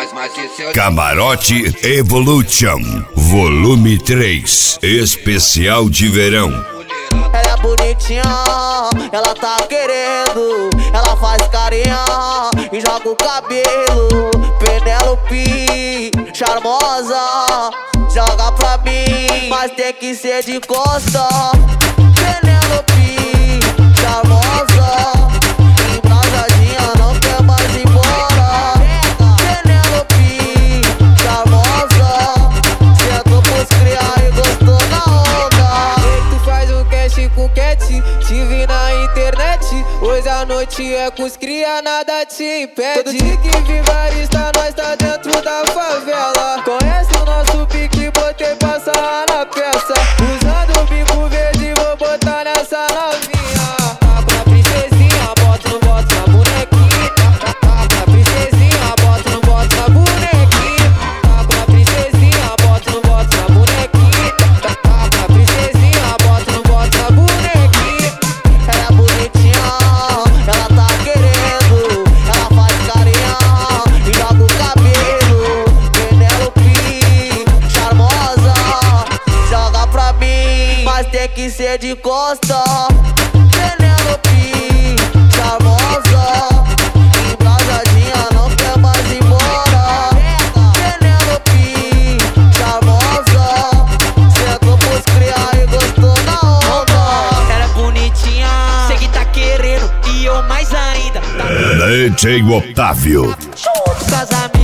Camarote Evolution, volume 3, especial de verão. Ela é bonitinha, ela tá querendo, ela faz carinha e joga o cabelo. Penélope, charmosa, joga pra mim, mas tem que ser de costa. Penélope, charmosa, embrasadinha, não quer mais ir embora. Penélope, charmosa, sentou pros criar e gostou na onda. Tu faz o cash com cat, te vi na internet. Hoje a noite é com os cria, nada te impede. Todo dia que vigarista, nós tá dentro da favela. Conhece o nosso pique, botei pra sarrar na peça. Usando o bico verde, vou botar nessa novinha. Tá pra princesinha, bota no bota na bonequinha. Tá pra princesinha, bota no bota na bonequinha. Tá pra princesinha, bota no bota na bonequinha. Tá pra princesinha, bota no bota na bonequinha. Ela é bonitinha, ela tá querendo, ela faz carinha e joga o cabelo. Penélope, charmosa, joga pra mim, mas tem que ser de costa. Penélope, charmosa, embrasadinha, não quer mais ir embora. Penélope, charmosa, sentou pros criar e gostou na onda. Ela é bonitinha, sei que tá querendo, e eu mais ainda. DJ Otávio. Show do casamento.